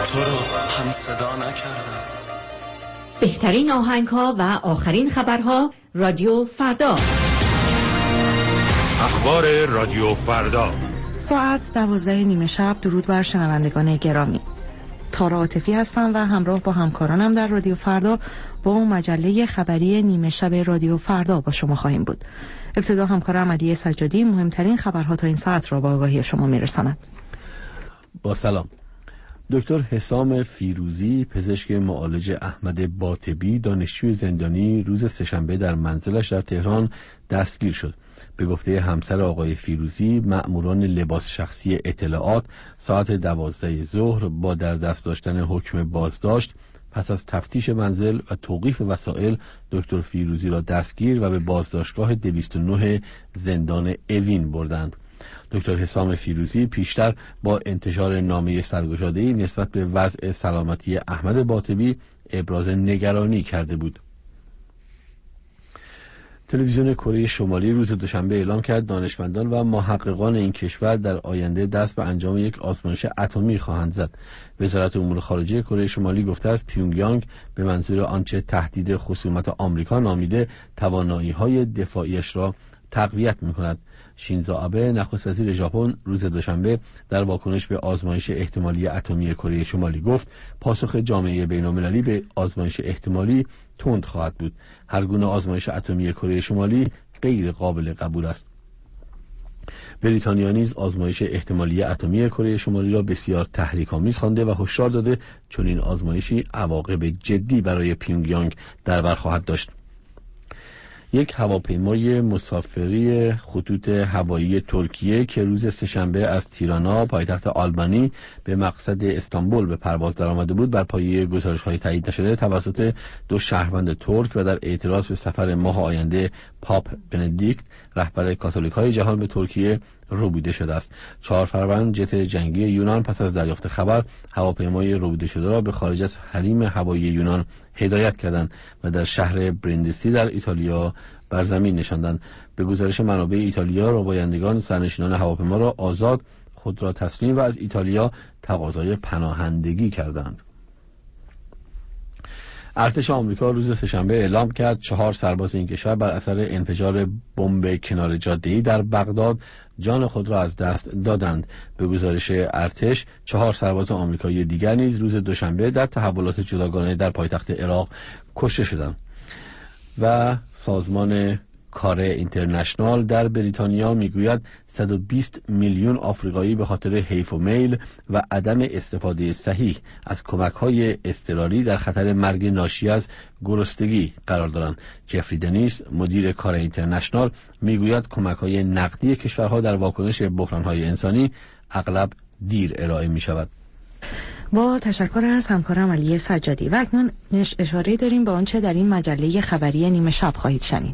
تو رو هم صدا نکردم. بهترین آهنگ‌ها و آخرین خبرها رادیو فردا. اخبار رادیو فردا ساعت 12:30 شب. درود بر شنوندگان گرامی. تارا عاطفی هستم و همراه با همکارانم در رادیو فردا با مجله خبری نیمه شب رادیو فردا با شما خواهیم بود. ابتدا همکارم علی سجادی مهمترین خبرها تا این ساعت را با آگاهی شما میرساند. با سلام. دکتر حسام فیروزی پزشک معالج احمد باطبی دانشجوی زندانی روز سه‌شنبه در منزلش در تهران دستگیر شد. به گفته همسر آقای فیروزی، مأموران لباس شخصی اطلاعات ساعت 12 ظهر با در دست داشتن حکم بازداشت پس از تفتیش منزل و توقیف وسایل دکتر فیروزی را دستگیر و به بازداشتگاه 209 زندان اوین بردند. دکتر حسام فیروزی پیشتر با انتشار نامه سرگشاده‌ای نسبت به وضع سلامتی احمد باطبی ابراز نگرانی کرده بود. تلویزیون کره شمالی روز دوشنبه اعلام کرد دانشمندان و محققان این کشور در آینده دست به انجام یک آزمایش اتمی خواهند زد. وزارت امور خارجه کره شمالی گفته است پیونگیانگ به منظور آنچه تهدید خصومت آمریکا نامیده توانایی‌های دفاعیش را تقویت می‌کند. شینزو آبه نخست وزیر ژاپن روز دوشنبه در واکنش به آزمایش احتمالی اتمی کره شمالی گفت پاسخ جامعه بین‌المللی به آزمایش احتمالی تند خواهد بود. هر گونه آزمایش اتمی کره شمالی غیر قابل قبول است. بریتانیا نیز آزمایش احتمالی اتمی کره شمالی را بسیار تحریک‌آمیز خوانده و هشدار داده چون این آزمایشی عواقب جدی برای پیونگیانگ در بر خواهد داشت. یک هواپیمای مسافری خطوط هوایی ترکیه که روز سه‌شنبه از تیرانا پایتخت آلبانی به مقصد استانبول به پرواز درآمده بود بر پایه گزارش‌های تایید نشده توسط دو شهروند ترک و در اعتراض به سفر ماه آینده پاپ بندیکت رهبر کاتولیک‌های جهان به ترکیه ربوده شده است. 4 فروند جت جنگی یونان پس از دریافت خبر هواپیمای ربوده شده را به خارج از حریم هوایی یونان هدایت کردند و در شهر برندسی در ایتالیا بر زمین نشاندند. به گزارش منابع ایتالیا ربایندگان سرنشینان هواپیما را آزاد خود را تسلیم و از ایتالیا تقاضای پناهندگی کردند. ارتش آمریکا روز سه‌شنبه اعلام کرد 4 سرباز این کشور بر اثر انفجار بمب کنار جاده‌ای در بغداد جان خود را از دست دادند. به گزارش ارتش 4 سرباز آمریکایی دیگر نیز روز دوشنبه در تحولات جداگانه در پایتخت عراق کشته شدند. و سازمان کاره اینترنشنال در بریتانیا میگوید 120 میلیون آفریقایی به خاطر حیف و میل و عدم استفاده صحیح از کمک‌های اضطراری در خطر مرگ ناشی از گرسنگی قرار دارند. جفری دنیس مدیر کاره اینترنشنال میگوید کمک‌های نقدی کشورها در واکنش به بحران‌های انسانی اغلب دیر ارائه می‌شود. با تشکر از همکارم علی سجادی و اکنون اشاره داریم به آنچه در این مجله خبری نیمه شب خواهید شنید.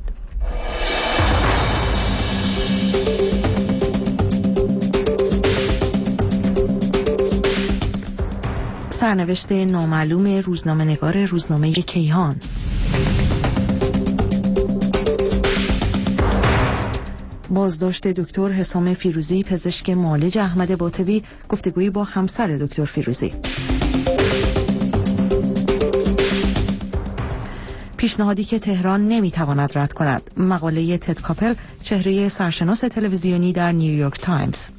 سرنوشت نامعلوم روزنامه‌نگار روزنامه کیهان. بازداشت دکتر حسام فیروزی پزشک معالج احمد باطبی، گفتگویی با همسر دکتر فیروزی. پیشنهادی که تهران نمیتواند رد کند، مقاله تد کاپل چهره سرشناس تلویزیونی در نیویورک تایمز.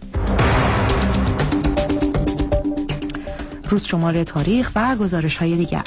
روز شمار تاریخ و گزارش‌های دیگر.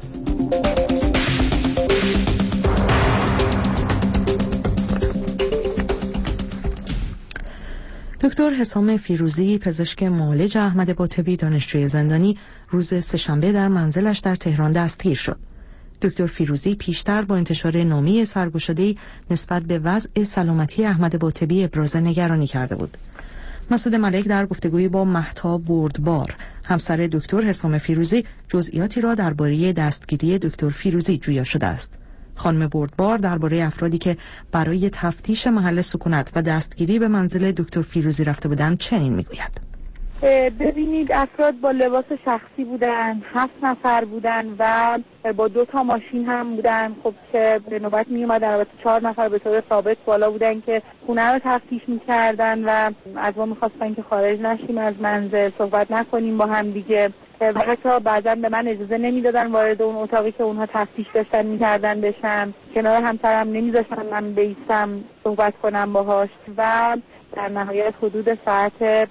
دکتر حسام فیروزی پزشک معالج احمد باطبی دانشجوی زندانی روز سه‌شنبه در منزلش در تهران دستگیر شد. دکتر فیروزی پیشتر با انتشار نامه سرگشاده‌ای نسبت به وضع سلامتی احمد باطبی ابراز نگرانی کرده بود. مسعود ملک در گفتگویی با مهتاب بردبار همسر دکتر حسام فیروزی جزئیاتی را درباره دستگیری دکتر فیروزی جویا شده است. خانم بردبار درباره افرادی که برای تفتیش محل سکونت و دستگیری به منزل دکتر فیروزی رفته بودند چنین میگوید. ببینید افراد با لباس شخصی بودن، 7 نفر بودن و با 2 تا ماشین هم بودن. خب که به نوبت می اومدن، البته 4 نفر به طور ثابت بالا بودن که خونه رو تفتیش میکردن و از ما میخواستن که خارج نشیم از منزل، صحبت نکنیم با هم دیگه. و حتی بعضا به من اجازه نمیدادن وارد اون اتاقی که اونها تفتیش داشتن میکردن بشم. کنار همسرم نمیذاشتن من بیستم صحبت کنم باهاش و در نهایت حدود ساعت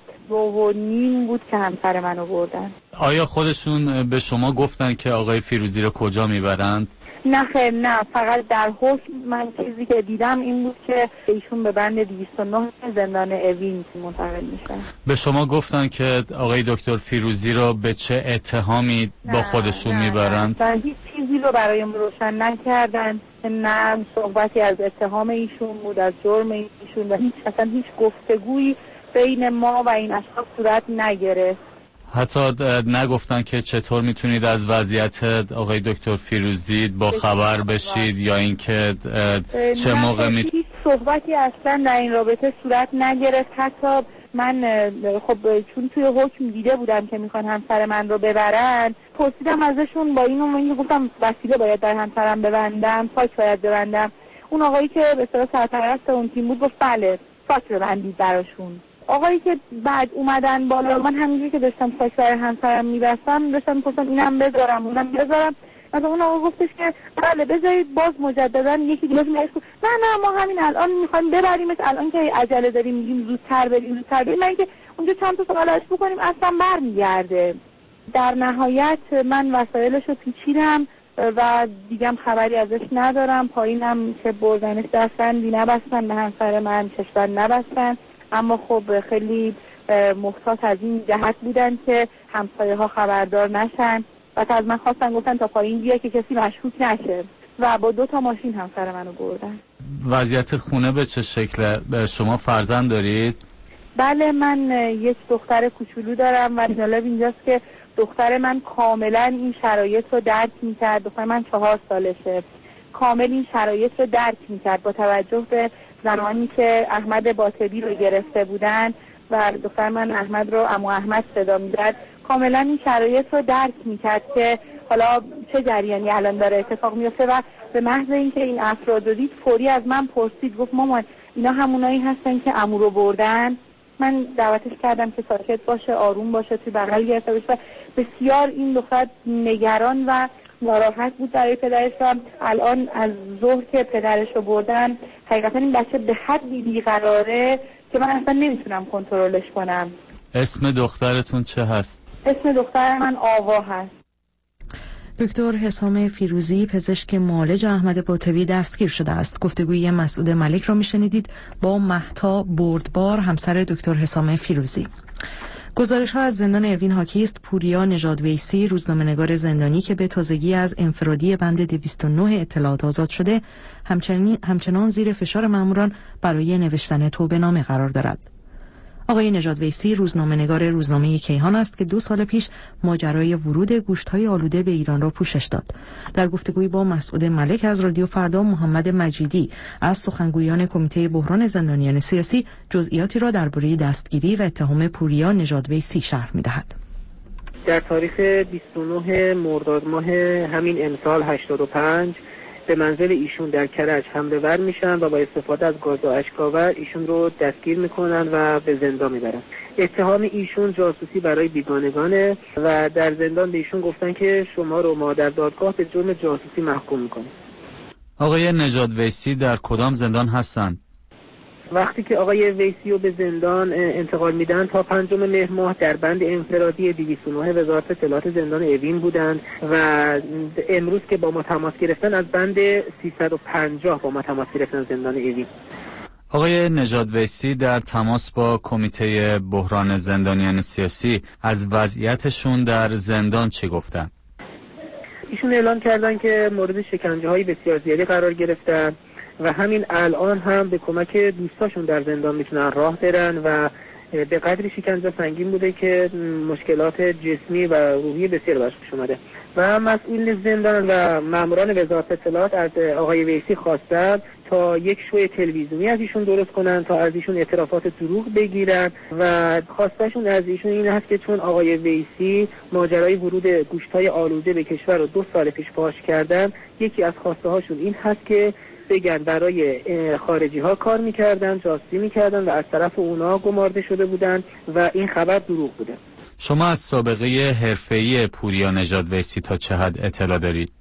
2:30 بود که همسر منو بردن. آیا خودشون به شما گفتن که آقای فیروزی رو کجا میبرند؟ نه خیر، نه، فقط در حکم من چیزی که دیدم این بود که ایشون به بند 209 زندان اوین منتقل میشن. به شما گفتن که آقای دکتر فیروزی رو به چه اتهامی با خودشون میبرند؟ نه، هیچ چیزی رو برایم روشن نکردن، نه صحبتی از اتهام ایشون بود، از جرم ایشون و هیچ گفتگویی بین ما و این اشخاص صورت نگرفت. حتی نگفتن که چطور میتونید از وضعیت آقای دکتر فیروزی با خبر بشید یا اینکه چه موقع هیچ صحبتی اصلا در این رابطه صورت نگرفت. حتی من خب چون توی حکم دیده بودم که میخوان همسر من رو ببرن، پرسیدم ازشون با اینو گفتم وسیله باید در همسرم ببندم، ساک باید ببندم. اون آقایی که به اصطلاح سرپرست اون تیم بود گفت بله ساک ببندید براشون. آقایی که بعد اومدن بالا، من همینجوری که داشتم ساک برای همسرم میبستم داشتم می‌پرسیدم اینم بذارم اونم بذارم. مثلا اون آقا گفتش که بله بذارید، باز مجددا یکی دیگه میگه نه ما همین الان می‌خوایم ببریمش، الان که عجله داریم میگیم زودتر بریم. من که اونجا چند تا سوال ازش بکنیم اصلا برمیگرده. در نهایت من وسایلش رو پیچیدم و دیگه خبری ازش ندارم. پایینم که بردنش دستبندی نبستن به همسر من، چشم‌بند نبستن، اما خب خیلی محتاط از این جهت بودن که همسایه ها خبردار نشن و از من خواستن گفتن تا پایین بیا که کسی مشکوک نشه و با 2 ماشین همسر منو بردن. وضعیت خونه به چه شکله؟ شما فرزند دارید؟ بله، من یک دختر کوچولو دارم و جالب اینجاست که دختر من کاملا این شرایط رو درک میکرد. دختر من 4 سالشه، کامل این شرایط رو درک میکرد با توجه به زمانی که احمد باطبی رو گرفته بودن و دختر من احمد رو عمو احمد صدا می‌زد. کاملا این شرایط رو درک میکرد که حالا چه جریانی الان داره اتفاق میفته و به محض اینکه این افراد رو دید فوری از من پرسید، گفت مامان اینا همونایی هستن که عمو رو بردن؟ من دعوتش کردم که ساکت باشه، آروم باشه، توی بغل گرفته باشه. بسیار این دختر نگران و ناراحت بود برای پدرش و الان از ظهر که پدرش رو بردن حقیقتا این بچه به حدی بیقراره که من اصلا نمیتونم کنترلش کنم. اسم دخترتون چه هست؟ اسم دختر من آوا هست. دکتر حسام فیروزی پزشک معالج احمد باطبی دستگیر شده است. گفتگوی مسعود ملک را میشنیدید با مهتا بردبار همسر دکتر حسام فیروزی. گزارش ها از زندان اوین حاکی است. پوریا نژادویسی روزنامه‌نگار زندانی که به تازگی از انفرادی بند 209 اطلاعات آزاد شده همچنان زیر فشار ماموران برای نوشتن توبه‌نامه قرار دارد. آقای نژادویسی روزنامه‌نگار روزنامه کیهان است که 2 سال پیش ماجرای ورود گوشت‌های آلوده به ایران را پوشش داد. در گفتگوی با مسعود ملک از رادیو فردا، محمد مجیدی از سخنگویان کمیته بحران زندانیان سیاسی جزئیاتی را درباره دستگیری و اتهام پوریا نژادویسی شرح می‌دهد. در تاریخ 29 مرداد ماه همین امسال 85 به منزل ایشون در کرج حمله ور میشن و با استفاده از گاز اشک‌آور ایشون رو دستگیر میکنن و به زندان میبرن. اتهام ایشون جاسوسی برای بیگانگانه و در زندان به ایشون گفتن که شما رو ما در دادگاه به جرم جاسوسی محکوم میکنیم. آقای نژادویسی در کدام زندان هستند؟ وقتی که آقای ویسی رو به زندان انتقال میدن تا 5 مهر ماه در بند انفرادی 209 وزارت اطلاعات زندان اوین بودند و امروز که با ما تماس گرفتن از بند 350 با ما تماس گرفتن زندان اوین. آقای نژادویسی در تماس با کمیته بحران زندانیان سیاسی از وضعیتشون در زندان چه گفتن؟ ایشون اعلام کردن که مورد شکنجه‌های بسیار زیادی قرار گرفتن و همین الان هم به کمک دوستاشون در زندان میتونن راه برن و به قدری شکنجه سنگین بوده که مشکلات جسمی و روحی بسیار براش پیش اومده و مسئول زندان و ماموران وزارت اطلاعات از آقای ویسی خواستن تا یک شو تلویزیونی از ایشون درست کنن تا از ایشون اعترافات دروغ بگیرن و خواستشون از ایشون این هست که چون آقای ویسی ماجرای ورود گوشت‌های آلوده به کشور رو 2 سال پیش فاش کردن، یکی از خواسته هاشون این هست که بگن برای خارجی ها کار میکردن، جاسوسی میکردن و از طرف اونا گمارده شده بودن و این خبر دروغ بوده. شما از سابقه حرفه‌ای پوریا نژاد ویسی تا چه حد اطلاع دارید؟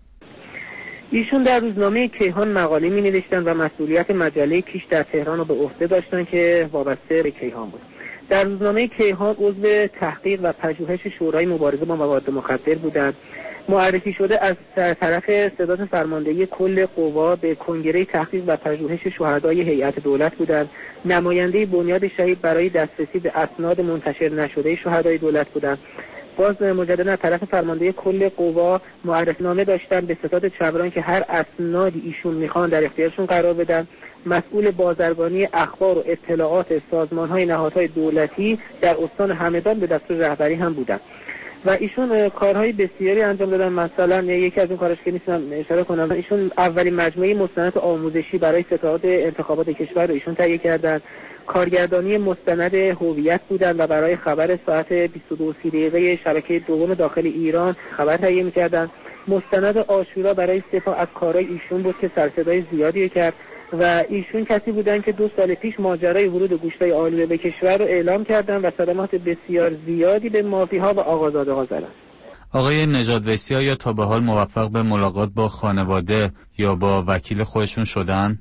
ایشون در روزنامه کیهان مقاله می‌نوشتن و مسئولیت مجله کیش در تهران رو به عهده داشتن که وابسته به کیهان بود. در روزنامه کیهان عضو تحقیق و پژوهش شورای مبارزه با مواد مخدر بودند. معرفی شده از طرف سداد فرماندهی کل قوا به کنگره تحقیق و پژوهش شهدای هیئت دولت بودند. نماینده بنیاد شهید برای دسترسی به اسناد منتشر نشده شهدای دولت بودند. باز مجددا از طرف فرمانده کل قوا معرفنامه داشتن به ستاد چبران که هر اسنادی ایشون میخوان در اختیارشون قرار بدن. مسئول بازرگانی اخبار و اطلاعات سازمان‌های نهادهای دولتی در استان همدان به دستور رهبری هم بودن و ایشون کارهای بسیاری انجام دادن. مثلا یکی از اون کاراش که میتونم اشاره کنم، ایشون اولین مجموعه مستند آموزشی برای ستاد انتخابات کشور رو ایشون تهیه کردن. کارگردانی مستند هویت بودن و برای خبر ساعت 22:30 شبکه دوم داخل ایران خبر تهیه می‌کردن. مستند عاشورا برای سپاه از کارهای ایشون بود که سرصدای زیادی کرد و ایشون کسی بودن که 2 سال پیش ماجرای ورود گوشت‌های آلوده به کشور رو اعلام کردن و صدمات بسیار زیادی به مافیاها و آقازاده‌ها زدن. آقای نژاد ویسی آیا تا به حال موفق به ملاقات با خانواده یا با وکیل خودشون شدن؟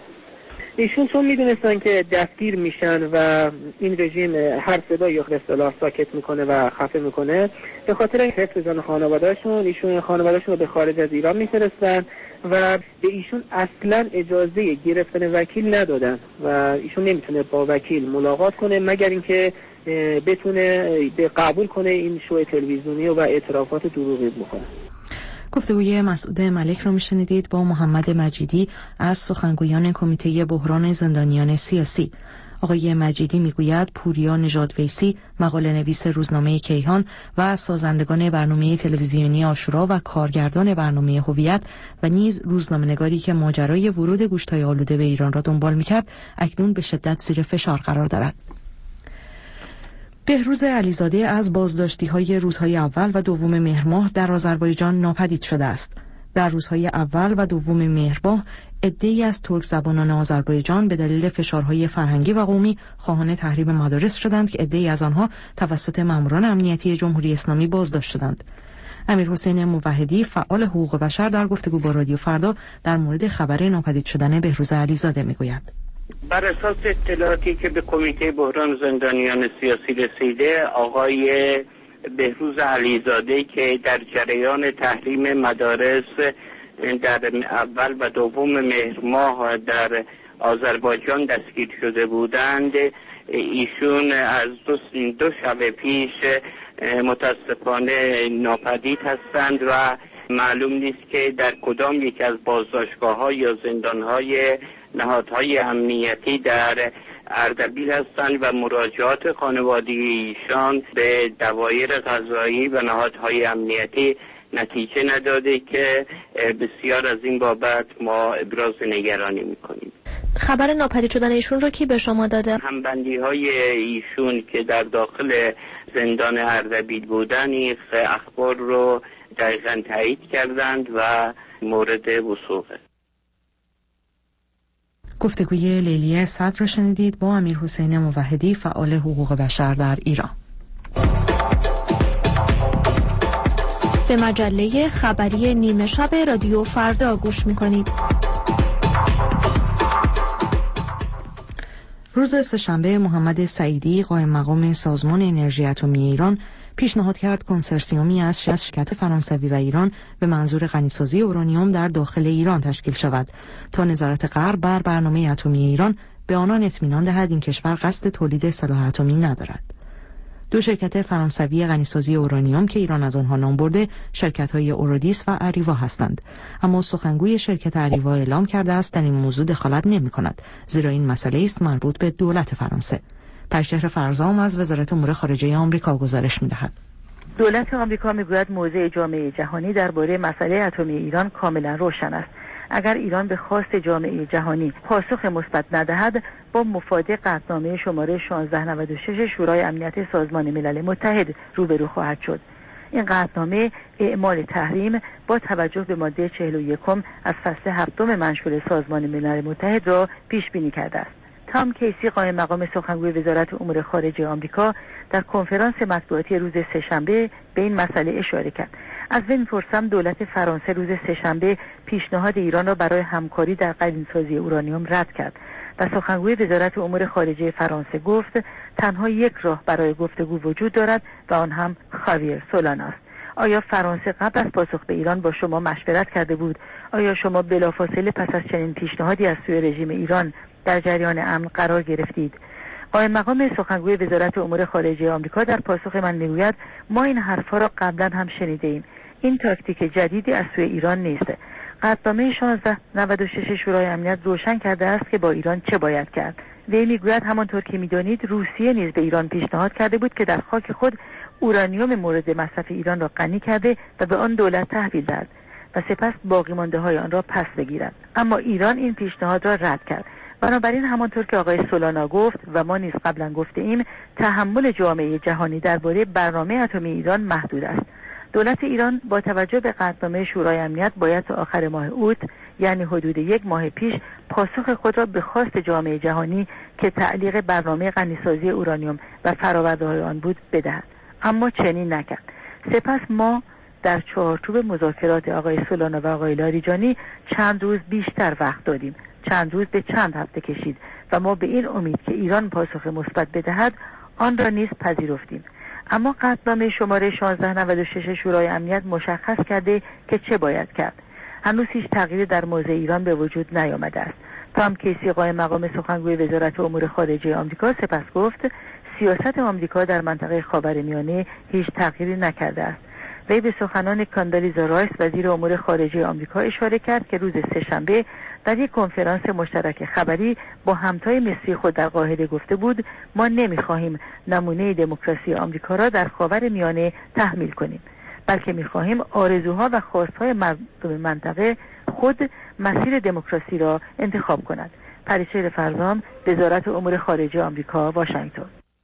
ایشون چون میدونستن که دستگیر میشن و این رژیم هر صدایی یا اصطلاح ساکت میکنه و خفه میکنه، به خاطر حفظ جان خانواده‌شون ایشون خانواده‌شون رو به خارج از ایران میفرستن و به ایشون اصلا اجازه گرفتن وکیل ندادن و ایشون نمیتونه با وکیل ملاقات کنه مگر اینکه بتونه به قبول کنه این شو تلویزیونی و اعترافات دروغی بکنه. گفتگوی مسعود ملک رو میشنیدید با محمد مجیدی از سخنگویان کمیته بحران زندانیان سیاسی. آقای مجیدی میگوید پوریا نژاد ویسی مقاله نویس روزنامه کیهان و سازندگان برنامه تلویزیونی عاشورا و کارگردان برنامه هویت و نیز روزنامه‌نگاری که ماجرای ورود گوشت‌های آلوده به ایران را دنبال میکرد اکنون به شدت زیر فشار قرار دارد. بهروز علیزاده از بازداشتی‌های روزهای اول و دوم مهر ماه در آذربایجان ناپدید شده است. در روزهای اول و دوم مهر ماه عده‌ای از ترک زبانان آذربایجان به دلیل فشارهای فرهنگی و قومی خواهان تحریم مدارس شدند که عده‌ای از آنها توسط ماموران امنیتی جمهوری اسلامی بازداشت شدند. امیرحسین موحدی فعال حقوق بشر در گفتگو با رادیو فردا در مورد خبر ناپدید شدن بهروز علیزاده میگوید. بر اساس اطلاعاتی که به کمیته بحران زندانیان سیاسی رسیده، آقای بهروز علیزاده که در جریان تحریم مدارس در اول و دوم مهر ماه در آذربایجان دستگیر شده بودند، ایشون از دو شب پیش متاسفانه ناپدید هستند و معلوم نیست که در کدام یک از بازداشتگاه‌ها یا زندان‌های نهادهای امنیتی در اردبیل هستند و مراجعات خانواده ایشان به دوایر قضایی و نهادهای امنیتی نتیجه نداده که بسیار از این بابت ما ابراز نگرانی میکنیم. خبر ناپدید شدن ایشون رو کی به شما داده؟ همبندی های ایشون که در داخل زندان اردبیل بودن این اخبار رو دقیقاً تایید کردند و مورد وثوقه. گفتگوی لیلی صدر را شنیدید با امیرحسین موحدی فعال حقوق بشر در ایران. به مجله خبری نیمه شب رادیو فردا گوش می‌کنید. روز سه‌شنبه محمد سعیدی قائم مقام سازمان انرژی اتمی ایران پیشنهاد کرد کنسرسیومی از شرکت فرانسوی و ایران به منظور غنیسازی اورانیوم در داخل ایران تشکیل شود تا نظارت غرب بر برنامه اتمی ایران به آنان اطمینان دهد این کشور قصد تولید سلاح اتمی ندارد. 2 شرکت فرانسوی غنیسازی اورانیوم که ایران از آنها نام برده شرکت‌های اورودیس و اریوا هستند، اما سخنگوی شرکت اریوا اعلام کرده است در این موضوع دخالت نمی‌کند زیرا این مسئله است مربوط به دولت فرانسه. پرشهر فرزام از وزارت امور خارجه آمریکا گزارش می‌دهد. دولت آمریکا می‌گوید موضع جامعه جهانی درباره مسئله اتمی ایران کاملا روشن است. اگر ایران به خواست جامعه جهانی پاسخ مثبت ندهد، با مفاده قطعنامه شماره 1696 شورای امنیت سازمان ملل متحد روبرو خواهد شد. این قطعنامه اعمال تحریم با توجه به ماده 41 از فصل 7 منشور سازمان ملل متحد را پیش بینی کرده است. تام کیسی قائم مقام سخنگوی وزارت امور خارجه آمریکا در کنفرانس مطبوعاتی روز سه‌شنبه به این مسئله اشاره کرد. از وی می‌پرسم دولت فرانسه روز سه‌شنبه پیشنهاد ایران را برای همکاری در غنی‌سازی اورانیوم رد کرد و سخنگوی وزارت امور خارجه فرانسه گفت تنها یک راه برای گفتگو وجود دارد و آن هم خاویر سولانا است. آیا فرانسه قبل از پاسخ به ایران با شما مشورت کرده بود؟ آیا شما بلافاصله پس از چنین پیشنهادی از سوی رژیم ایران در جریان امن قرار گرفتید؟ قائم مقام سخنگوی وزارت امور خارجه آمریکا در پاسخ من میگوید ما این حرفها را قبلا هم شنیده ایم. این تاکتیک جدیدی از سوی ایران نیست. قطعنامه 1696 شورای امنیت روشن کرده است که با ایران چه باید کرد. وی میگوید همانطور که میدانید روسیه نیز به ایران پیشنهاد کرده بود که در خاک خود اورانیوم مورد مصرف ایران را غنی کرده و به آن دولت تحویل دهد و سپس باقی مانده های آن را پس بگیرد. اما ایران این پیشنهاد را رد کرد. بنابراین همانطور که آقای سولانا گفت و ما نیز قبلا گفته ایم، تحمل جامعه جهانی درباره برنامه اتمی ایران محدود است. دولت ایران با توجه به قطعنامه شورای امنیت باید تا آخر ماه اوت، یعنی حدود یک ماه پیش، پاسخ خود را به خواست جامعه جهانی که تعلیق برنامه غنی‌سازی اورانیوم و فرآورده‌های آن بود بدهد. اما چنین نکرد. سپس ما در چارچوب مذاکرات آقای سولانا و آقای لاریجانی چند روز بیشتر وقت دادیم. چند روز به چند هفته کشید و ما به این امید که ایران پاسخ مثبت بدهد آن را نیز پذیرفتیم. اما قطعنامه شماره 1696 شورای امنیت مشخص کرده که چه باید کرد. هنوز هیچ تغییری در موضع ایران به وجود نیامده است. تام کیسی قائم مقام سخنگوی وزارت امور خارجه آمریکا سپس گفت سیاست آمریکا در منطقه خاورمیانه هیچ تغییری نکرده است. وی به سخنان کاندالیزا رایس وزیر امور خارجه آمریکا اشاره کرد که روز سه‌شنبه در یک کنفرانس مشترک خبری با همتای مصری خود در قاهره گفته بود ما نمی‌خواهیم نمونه دموکراسی آمریکا را در خاورمیانه تحمیل کنیم، بلکه می‌خواهیم آرزوها و خواست‌های مردم منطقه خود مسیر دموکراسی را انتخاب کنند. پریچهر فرزام، وزارت امور خارجه آمریکا، واشنگتن.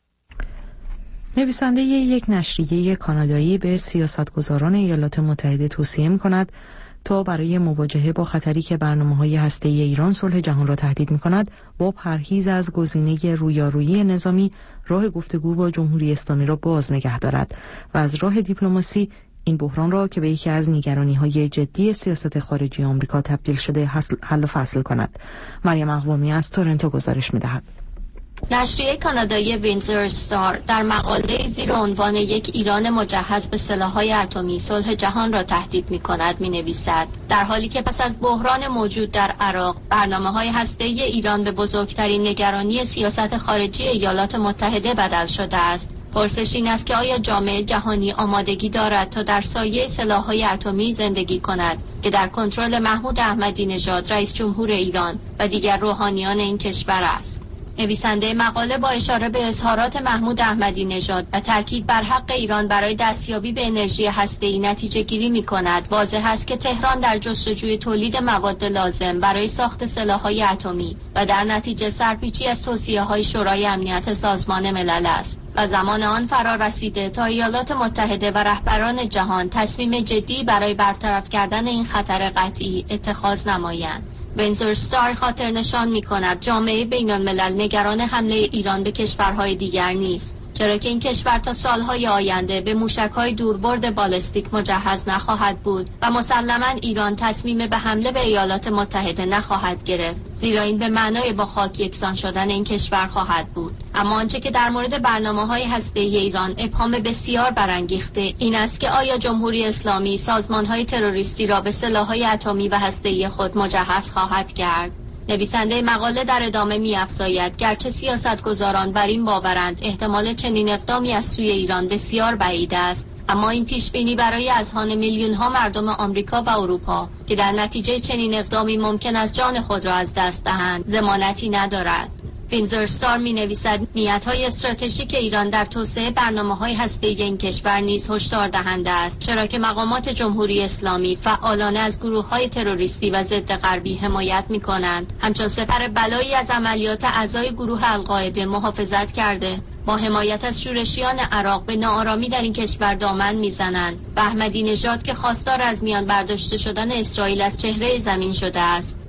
نویسنده یک نشریه کانادایی به سیاستگزاران ایالات متحده توصیه می‌کند تا برای مواجهه با خطری که برنامه‌های هسته‌ای ایران صلح جهان را تهدید می‌کند، با پرهیز از گزینه رویارویی نظامی راه گفتگو با جمهوری اسلامی را باز نگه دارد و از راه دیپلماسی این بحران را که به یکی از نگرانی‌های جدی سیاست خارجی آمریکا تبدیل شده حل و فصل کند. مریم اقوامی از تورنتو گزارش می‌دهد. نشریه کانادایی وینزر استار در مقاله زیر عنوان یک ایران مجهز به سلاح‌های اتمی صلح جهان را تهدید می‌کند می‌نویسد در حالی که پس از بحران موجود در عراق برنامه‌های هسته‌ای ایران به بزرگترین نگرانی سیاست خارجی ایالات متحده بدل شده است. پرسش این است که آیا جامعه جهانی آمادگی دارد تا در سایه سلاح‌های اتمی زندگی کند که در کنترل محمود احمدی نژاد رئیس جمهور ایران و دیگر روحانیان این کشور است. نویسنده مقاله با اشاره به اظهارات محمود احمدی نژاد و تاکید بر حق ایران برای دستیابی به انرژی هسته‌ای نتیجه گیری می‌کند واضح است که تهران در جستجوی تولید مواد لازم برای ساخت سلاح‌های اتمی و در نتیجه سرپیچی از توصیه‌های شورای امنیت سازمان ملل است و زمان آن فرا رسیده تا ایالات متحده و رهبران جهان تصمیم جدی برای برطرف کردن این خطر قطعی اتخاذ نمایند. وینزر استار خاطر نشان می کند جامعه بین الملل نگران حمله ایران به کشورهای دیگر نیست، چرا که این کشور تا سالهای آینده به موشک‌های دوربرد بالستیک مجهز نخواهد بود و مسلماً ایران تصمیم به حمله به ایالات متحده نخواهد گرفت، زیرا این به معنای با خاک یکسان شدن این کشور خواهد بود. اما آنچه که در مورد برنامه‌های هسته‌ای ایران ابهام بسیار برانگیخته این است که آیا جمهوری اسلامی سازمان‌های تروریستی را به سلاح‌های اتمی و هسته‌ای خود مجهز خواهد کرد؟ نویسنده مقاله در ادامه می‌افزاید گرچه سیاستگزاران بر این باورند احتمال چنین اقدامی از سوی ایران بسیار بعید است، اما این پیشبینی برای اذهان میلیون‌ها مردم آمریکا و اروپا که در نتیجه چنین اقدامی ممکن است جان خود را از دست دهند ضمانتی ندارد. وینزر استار می‌نویسد نیت‌های استراتژیک ایران در توسعه برنامه‌های هسته‌ای این کشور نیز هشدار دهنده است، چرا که مقامات جمهوری اسلامی فعالانه از گروه‌های تروریستی و ضد غربی حمایت می‌کنند، همچون سپر بلایی از عملیات اعضای گروه القاعده محافظت کرده. با حمایت از شورشیان عراق به ناآرامی در این کشور دامن میزنند و احمدی نژاد که خواستار از میان برداشته شدن اسرائیل از چهره زمین شده است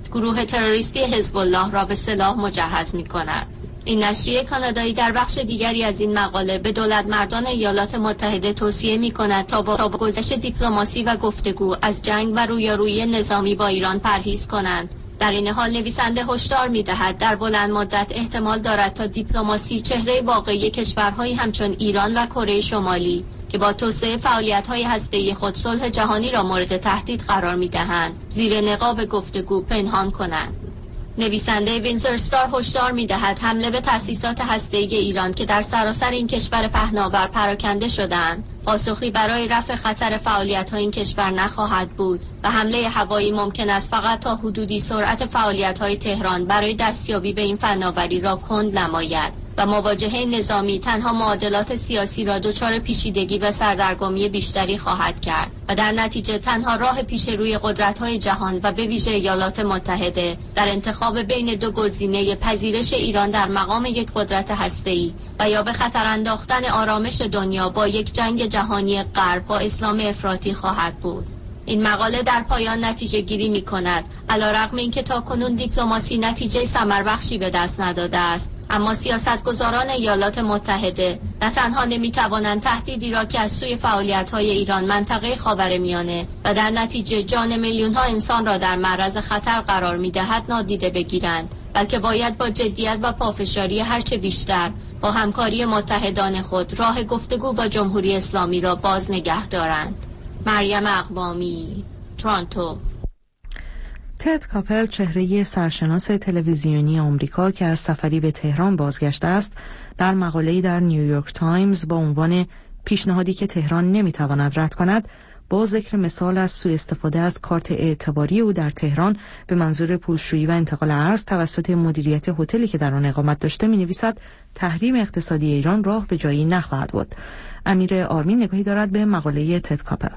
گروه تروریستی حزب الله را به سلاح مجهز می‌کند. این نشریه کانادایی در بخش دیگری از این مقاله به دولتمردان ایالات متحده توصیه می‌کند تا با گذشت دیپلماسی و گفتگو از جنگ و رویارویی نظامی با ایران پرهیز کنند. در این حال نویسنده هشدار می‌دهد در بلند مدت احتمال دارد تا دیپلماسی چهره واقعی کشورهایی همچون ایران و کره شمالی که با توسعه فعالیت‌های هسته‌ای خود صلح جهانی را مورد تهدید قرار می‌دهند، زیر نقاب گفتگو پنهان کنند. نویسنده وینزر استار هشدار می‌دهد حمله به تأسیسات هسته‌ای ایران که در سراسر این کشور پهناور پراکنده شده‌اند، پاسخی برای رفع خطر فعالیت‌های این کشور نخواهد بود و حمله هوایی ممکن است فقط تا حدودی سرعت فعالیت‌های تهران برای دستیابی به این فناوری را کند نماید و مواجهه نظامی تنها معادلات سیاسی را دچار پیچیدگی و سردرگمی بیشتری خواهد کرد و در نتیجه تنها راه پیش روی قدرت‌های جهان و به ویژه ایالات متحده در انتخاب بین دو گزینه پذیرش ایران در مقام یک قدرت هسته‌ای و یا به خطر انداختن آرامش دنیا با یک جنگ جهانی غرب با اسلام افراطی خواهد بود. این مقاله در پایان نتیجه گیری می کند علیرغم اینکه تاکنون دیپلماسی نتیجه ثمربخشی به دست نداده است، اما سیاستگزاران ایالات متحده نه تنها نمی توانند تهدیدی را که از سوی فعالیت‌های ایران منطقه خاورمیانه و در نتیجه جان میلیون‌ها انسان را در معرض خطر قرار می‌دهد نادیده بگیرند، بلکه باید با جدیت و پافشاری هرچه بیشتر با همکاری متحدان خود راه گفتگو با جمهوری اسلامی را باز نگه دارند. مریم اقوامی، تورنتو. تد کاپل، چهره سرشناس تلویزیونی آمریکا که از سفری به تهران بازگشته است، در مقاله‌ای در نیویورک تایمز با عنوان پیشنهادی که تهران نمیتواند رد کند، با ذکر مثال از سوء استفاده از کارت اعتباری او در تهران به منظور پولشویی و انتقال ارز توسط مدیریت هتلی که در آن اقامت داشته می‌نویسد تحریم اقتصادی ایران راه به جایی نخواهد بود. امیر آرمین نگاهی دارد به مقاله تد کاپل.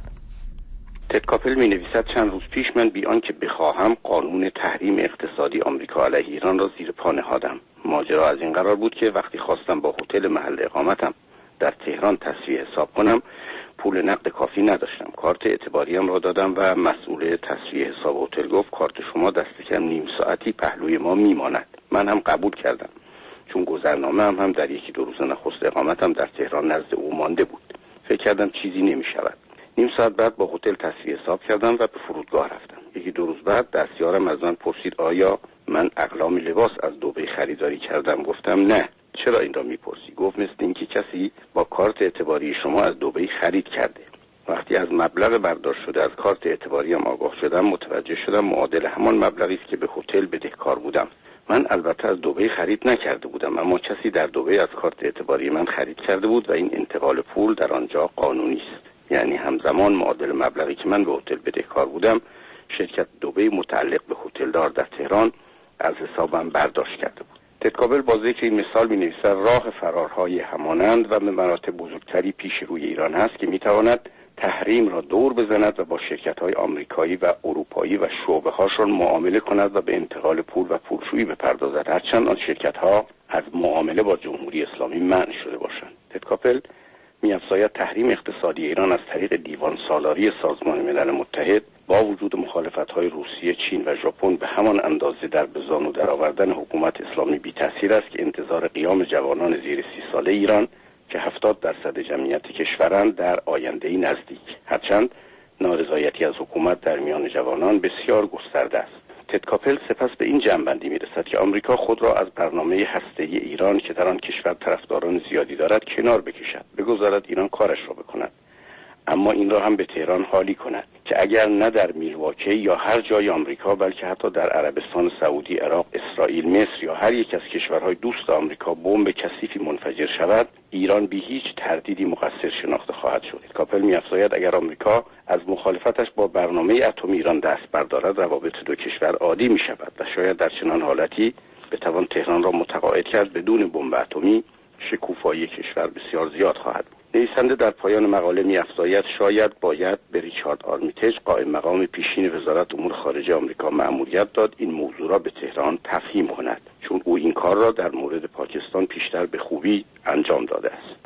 تد کاپل می نویسد چند روز پیش من بی آنکه بخواهم قانون تحریم اقتصادی آمریکا علیه ایران را زیر پا نهادم. ماجرا از این قرار بود که وقتی خواستم با هتل محل اقامتم در تهران تسویه حساب کنم پول نقد کافی نداشتم. کارت اعتباریم را دادم و مسئول تسویه حساب هتل گفت کارت شما دست کم نیم ساعتی پهلوی ما میماند. من هم قبول کردم چون گذرنامه هم در یکی دو روز نخست اقامتم در تهران نزد او مانده بود. فکر کردم چیزی نمی شود. نیم ساعت بعد با هتل تسویه حساب کردم و به فرودگاه رفتم. یکی دو روز بعد دستیارم از من پرسید آیا من اقلام لباس از دبی خریداری کردم؟ گفتم نه. چرا این را میپرسی؟ گفت مثل اینکه کسی با کارت اعتباری شما از دبی خرید کرده. وقتی از مبلغ برداشت شده از کارت اعتباریم آگاه شدم متوجه شدم معادل همان مبلغی است که به هتل بدهکار بودم. من البته از دبی خرید نکرده بودم، اما کسی در دبی از کارت اعتباری من خرید کرده بود و این انتقال پول در آنجا قانونی است. یعنی همزمان معادل مبلغی که من به هتل بدهکار بودم شرکت دبی متعلق به هتلدار در تهران از حسابم برداشت کرده بود. تد کاپل با ذکر این مثال می‌نویسد راه فرارهای همانند و به مراتب بزرگتری پیش روی ایران هست که می‌تواند تحریم را دور بزند و با شرکت‌های آمریکایی و اروپایی و شعبه‌هاشون معامله کند و به انتقال پول و پولشویی بپردازد، هرچند آن شرکت‌ها از معامله با جمهوری اسلامی منع شده باشند. تد کاپل می‌افزاید تحریم اقتصادی ایران از طریق دیوان سالاری سازمان ملل متحد با وجود مخالفت‌های روسیه، چین و ژاپن به همان اندازه در بزانو درآوردن حکومت اسلامی بی‌تأثیر است که انتظار قیام جوانان زیر 30 ساله ایران که 70% جمعیت کشورند در آینده‌ای نزدیک. هرچند نارضایتی از حکومت در میان جوانان بسیار گسترده است. تد کاپل سپس به این جمع‌بندی می‌رسد که آمریکا خود را از برنامه هسته‌ای ایران که در آن کشور طرفداران زیادی دارد کنار بکشد، بگذارد ایران کارش را بکند، اما این را هم به تهران حالی کند که اگر نه در میلواکی یا هر جای آمریکا بلکه حتی در عربستان سعودی، عراق، اسرائیل، مصر یا هر یک از کشورهای دوست آمریکا بمب کثیفی منفجر شود، ایران بی هیچ تردیدی مقصر شناخته خواهد شد. کاپل می‌افزاید اگر آمریکا از مخالفتش با برنامه اتمی ایران دست بردارد روابط دو کشور عادی می‌شود و شاید در چنان حالتی بتوان تهران را متقاعد کرد بدون بمب اتمی شکوفایی کشور بسیار زیاد خواهد بود. نویسنده در پایان مقاله می‌افزاید شاید باید به ریچارد آرمیتاژ قائم مقام پیشین وزارت امور خارجه آمریکا مأموریت داد این موضوع را به تهران تفهیم کند، چون او این کار را در مورد پاکستان پیشتر به خوبی انجام داده است.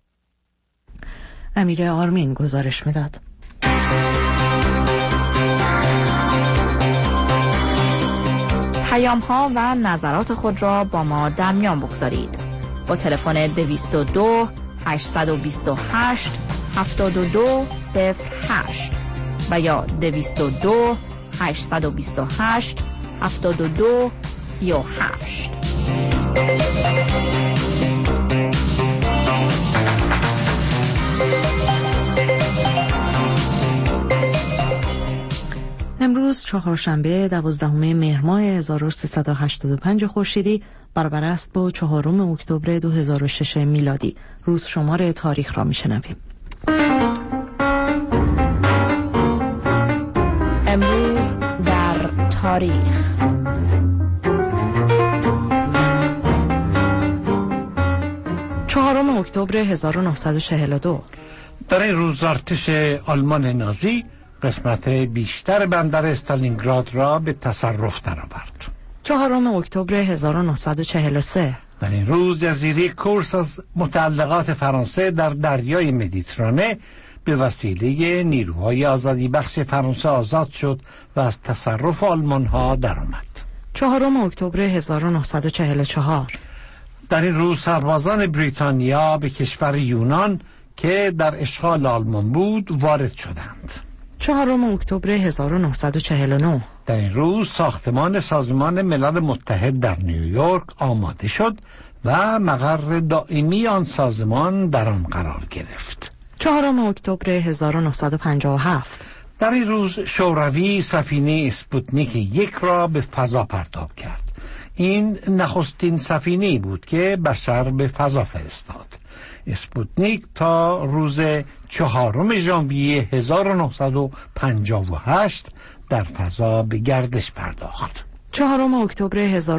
امیر آرمین گزارش می‌داد. پیام‌ها و نظرات خود را با ما در میان بگذارید. با تلفن 222 828 7208 و یا 222 828 7238. امروز چهارشنبه 12 مهر ماه 1385 خورشیدی برابر است با 4 اکتبر 2006 میلادی. روز شمار تاریخ را میشنویم. امروز در تاریخ. چهارم اکتبر 1942 در این روز ارتش آلمان نازی قسمت بیشتر بندر استالینگراد را به تصرف درآورد. 4 اکتبر 1943 در این روز جزیره کورس از متعلقات فرانسه در دریای مدیترانه به وسیله نیروهای آزادی بخش فرانسه آزاد شد و از تصرف آلمان ها درآمد. 4 اکتبر 1944 در این روز سربازان بریتانیا به کشور یونان که در اشغال آلمان بود وارد شدند. 4 اکتبر 1949 در این روز ساختمان سازمان ملل متحد در نیویورک آماده شد و مقر دائمی آن سازمان در آن قرار گرفت. 4 اکتبر 1957 در این روز شوروی سفینه اسپوتنیک 1 را به فضا پرتاب کرد. این نخستین سفینه‌ای بود که بشر به فضا فرستاد. اسپوتنیک تا روز 4 ژانویه 1958 در فضا به گردش پرداخت. 4 اکتبر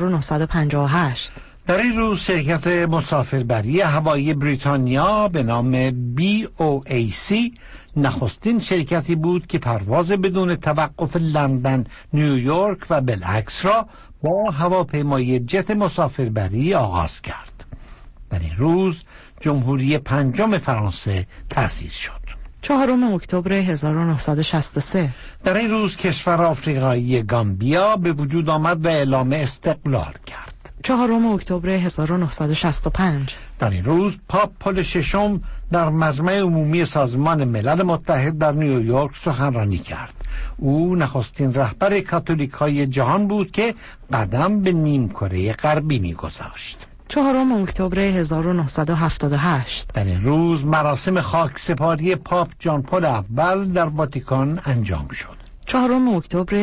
1958 در این روز شرکت مسافربری هوایی بریتانیا به نام BOAC نخستین شرکتی بود که پرواز بدون توقف لندن، نیویورک و بالعکس را با هواپیمای جت مسافربری آغاز کرد. در این روز جمهوری پنجم فرانسه تأسیس شد. 4 اکتبر 1963 در این روز کشور آفریقایی گامبیا به وجود آمد و اعلام استقلال کرد. 4 اکتبر 1965 در این روز پاپ پل ششم در مجمع عمومی سازمان ملل متحد در نیویورک سخنرانی کرد. او نخستین رهبر کاتولیک‌های جهان بود که قدم به نیمکره غربی می‌گذاشت. 4 اکتبر 1978 در این روز مراسم خاکسپاری پاپ جان پل اول در واتیکان انجام شد. 4 اکتبر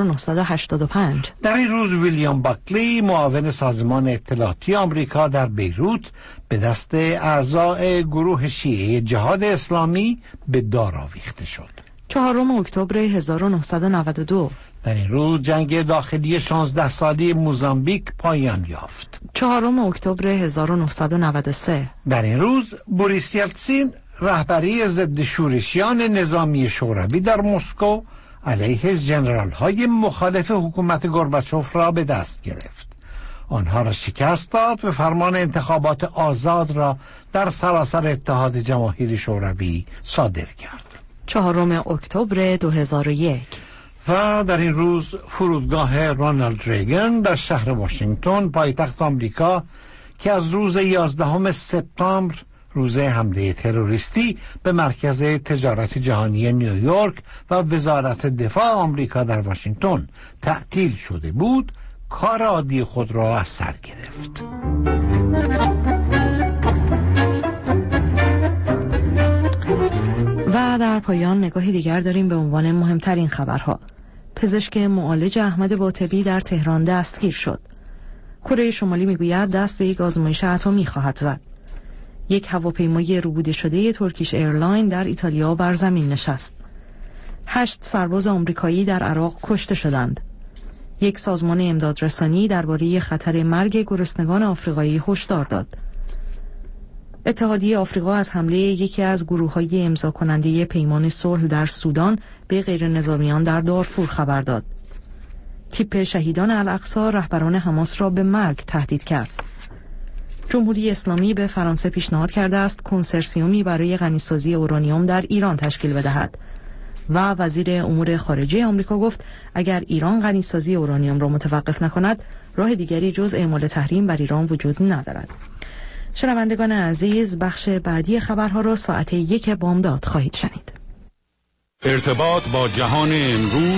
1985 در این روز ویلیام باکلی معاون سازمان اطلاعاتی آمریکا در بیروت به دست اعضای گروه شیعه جهاد اسلامی به دار آویخته شد. 4 اکتبر 1992 در این روز جنگ داخلی 16 ساله موزامبیک پایان یافت. 4 اکتبر 1993 در این روز بوریس یلتسین رهبری ضد شورشیان نظامی شوروی در مسکو علیه ژنرال های مخالف حکومت گورباچوف را به دست گرفت. آنها را شکست داد و فرمان انتخابات آزاد را در سراسر اتحاد جماهیر شوروی صادر کرد. 4 اکتبر 2001 و در این روز فرودگاه رونالد ریگن در شهر واشنگتن پایتخت آمریکا که از روز 11 سپتامبر روز حمله تروریستی به مرکز تجارت جهانی نیویورک و وزارت دفاع آمریکا در واشنگتن تعطیل شده بود، کار عادی خود را از سر گرفت. و در پایان نگاهی دیگر داریم به عنوان مهمترین خبرها. پزشک معالج احمد باطبی در تهران دستگیر شد. کره شمالی میگوید دست به یک آزمایش اتمی خواهد زد. یک هواپیمای روبوده شده ترکیش ایرلاین در ایتالیا بر زمین نشست. 8 سرباز آمریکایی در عراق کشته شدند. یک سازمان امدادرسانی درباره خطر مرگ گرسنگان آفریقایی هشدار داد. اتحادیه آفریقا از حمله یکی از گروه‌های امضا کننده پیمان صلح در سودان به غیرنظامیان در دارفور خبر داد. تیپ شهیدان الاقصی رهبران حماس را به مرگ تهدید کرد. جمهوری اسلامی به فرانسه پیشنهاد کرده است کنسرسیومی برای غنیسازی اورانیوم در ایران تشکیل بدهد. و وزیر امور خارجه آمریکا گفت اگر ایران غنیسازی اورانیوم را متوقف نکند راه دیگری جز اعمال تحریم بر ایران وجود ندارد. شنوندگان عزیز، بخش بعدی خبرها را ساعت 1 بامداد خواهید شنید. ارتباط با جهان امروز